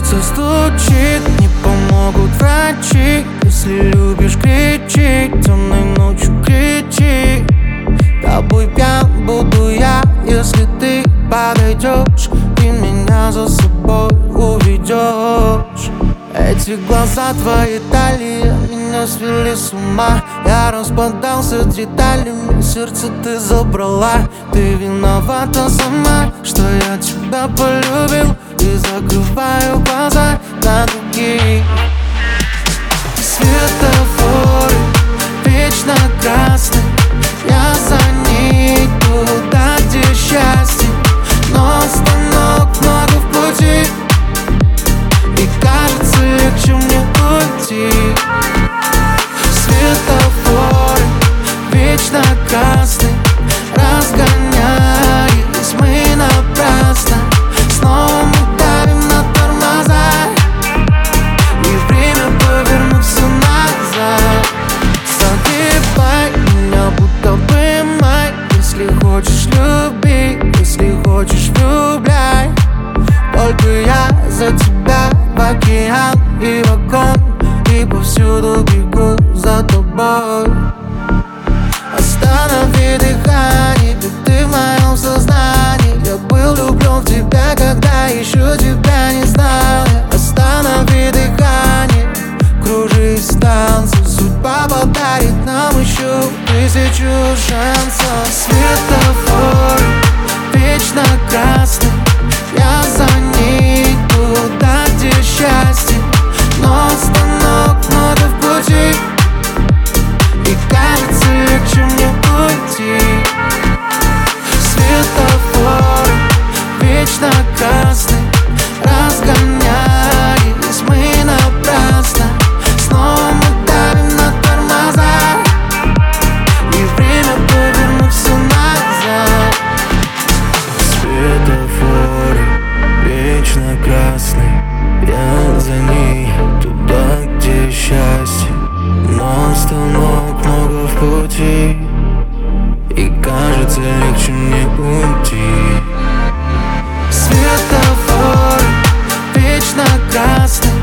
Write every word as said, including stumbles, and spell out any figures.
сердце стучит, не помогут врачи. Если любишь, кричи, темной ночью кричи. Тобой пьян буду я, если ты подойдешь и меня за собой уведешь. Эти глаза твои талии меня свели с ума. Я распадался деталями, сердце ты забрала. Ты виновата сама, что я тебя полюбил, и закрываю глаза на других. Светофоры вечно красные, я за ней туда, где счастье, но остановок много в пути, и кажется, легче мне уйти. Светофоры вечно красные, разгоняясь мы напрасно. Снова мы давим на тормоза, и время повернуться назад. Согревай меня, будто бы май. Если хочешь, люби, если хочешь, влюбляй. Только я за тебя в океан и в окон, и повсюду бегу за тобой. Останови дыхание, ведь ты в моем сознании. Я был влюблен в тебя, когда еще тебя не знал. Останови дыхание, кружись танцы. Судьба подарит нам еще тысячу шансов. Светофоры вечно красный, я за ней туда, где счастье, но остановок много в пути, и кажется, легче мне уйти. Светофоры вечно красный, разгоняясь мы напрасно. Снова мы давим на тормоза, и время повернуться назад. Светофоры вечно красный, я за ней туда, где счастье, но остановок много в пути, и кажется, легче мне уйти. Светофоры вечно красный,